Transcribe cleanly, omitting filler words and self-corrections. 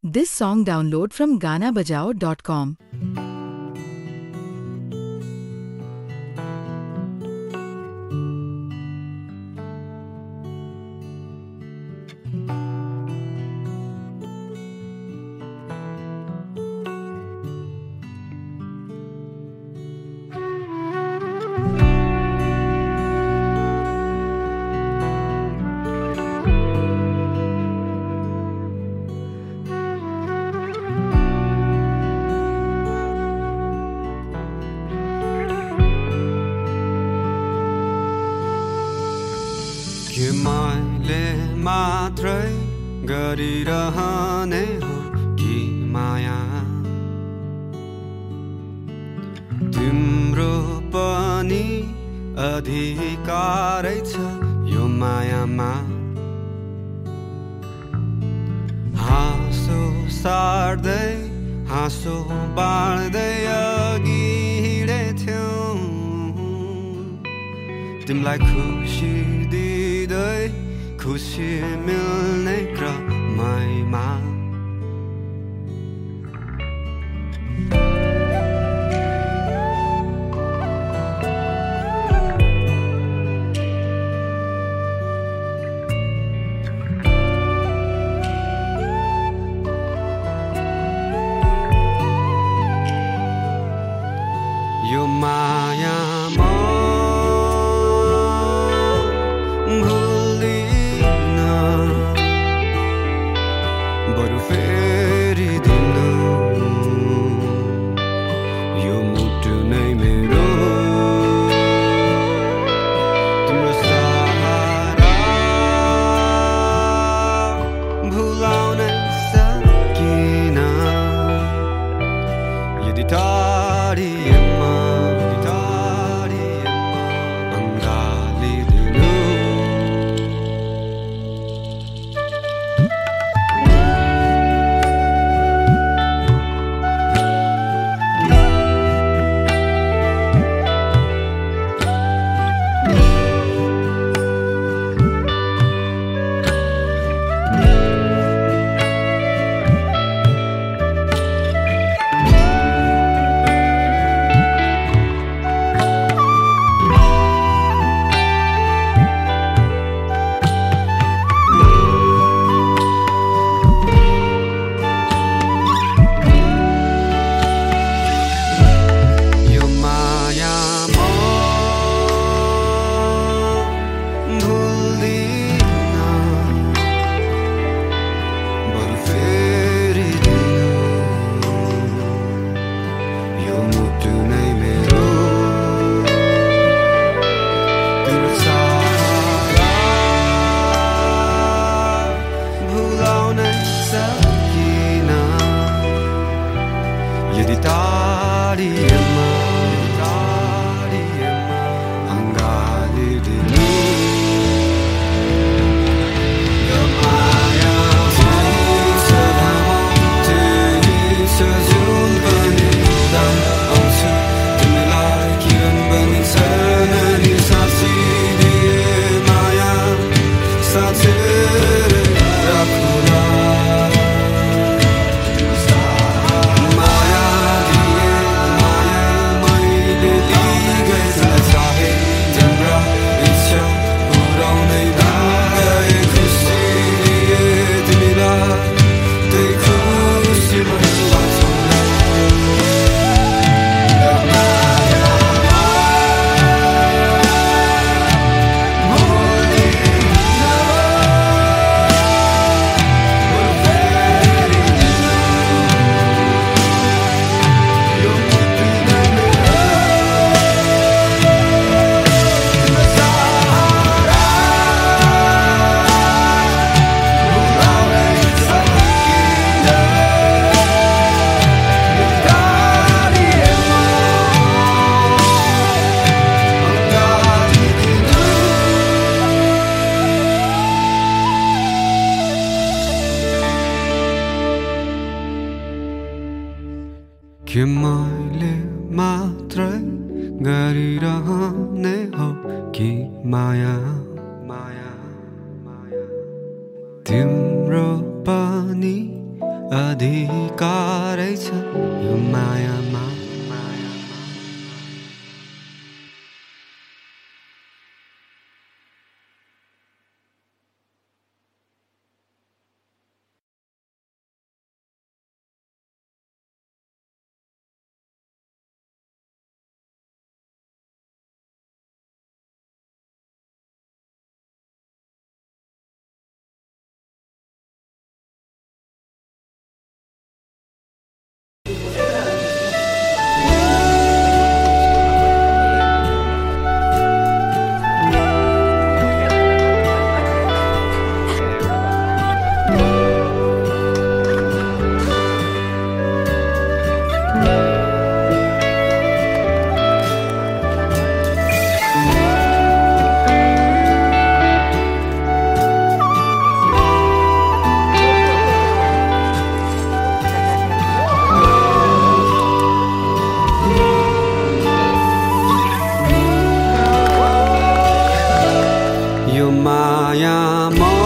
This song download from ganabajao.com. के मैले मात्रै गरिरहने हो कि माया तिम्रो पनि अधिकारै छ यो मायामा हाँसो सार्दै हाँसो बाँड्दै अघि हिँडेथ्यौ तिमीलाई खुसी दिँदै खुसी मिल्ने क्रमैमा यो मायामा बरु फेरि दिनु यो मुटु नै मेरो तिम्रो सहारा भुलाउन सकिन यदि टाढिएमा अँगालिदिनु यदि टाढिएमा अँगालिदिनु यो माया सदा त्यही छ जुन पनि आउँछ तिमीलाई किरण बनिन्छ नानी साँचिदिए माया साँचेर राखुला के मैले मात्रै गरिरहने हो कि माया तिम्रो पनि अधिकार यो माया